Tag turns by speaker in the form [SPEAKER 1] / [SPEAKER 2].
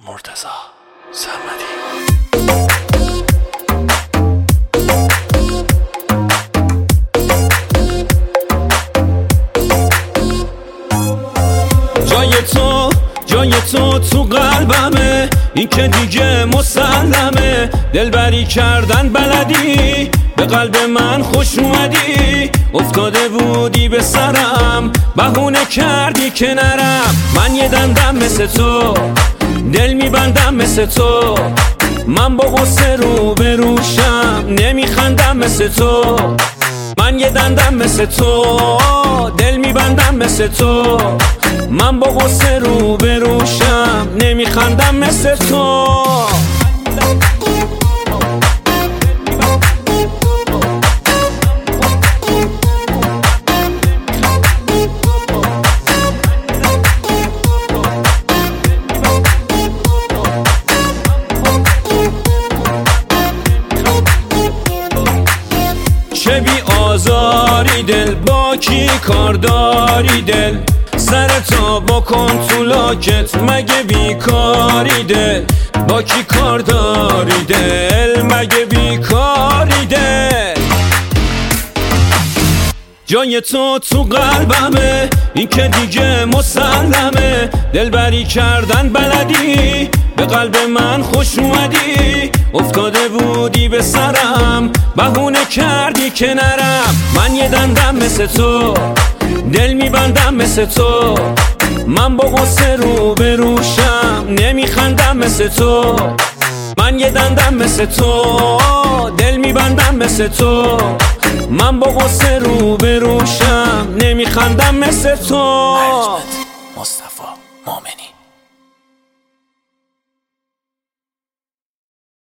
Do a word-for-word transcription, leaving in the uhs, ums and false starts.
[SPEAKER 1] مرتضی سرمدی.
[SPEAKER 2] جای تو جای تو تو قلبمه، این که دیگه مسلمه. دلبری کردن بلدی، به قلب من خوش اومدی. افتاده بودی به سرم، بهونه کردی که نرم. من یه دندم مثل تو، دل میبندم مثل تو. من با غصه رو به روشم، نمیخندم مثل تو. من یه دندم مثل تو، دل میبندم مثل تو. من با غصه رو به روشم، نمیخندم مثل تو. چه بی آزاری دل، با کی کار داری دل؟ سر تا بکن تو لاکت، مگه بیکاری دل؟ با کی کار داری دل، مگه بیکاری دل؟ جای تو تو قلبمه، این که دیگه مسلمه. دلبری کردن بلدی، به قلب من خوش اومدی. افتاده بودی به سرم، بهونه کردی که نرم. من یه دندم مثل تو، دل میبندم مثل تو. من با غصه رو به روشم، نمیخندم مثل تو. من یه دندم مثل تو، دل میبندم مثل تو. من با غصه رو به روشم، نمیخندم مثل تو.
[SPEAKER 1] مصطفی مومنی.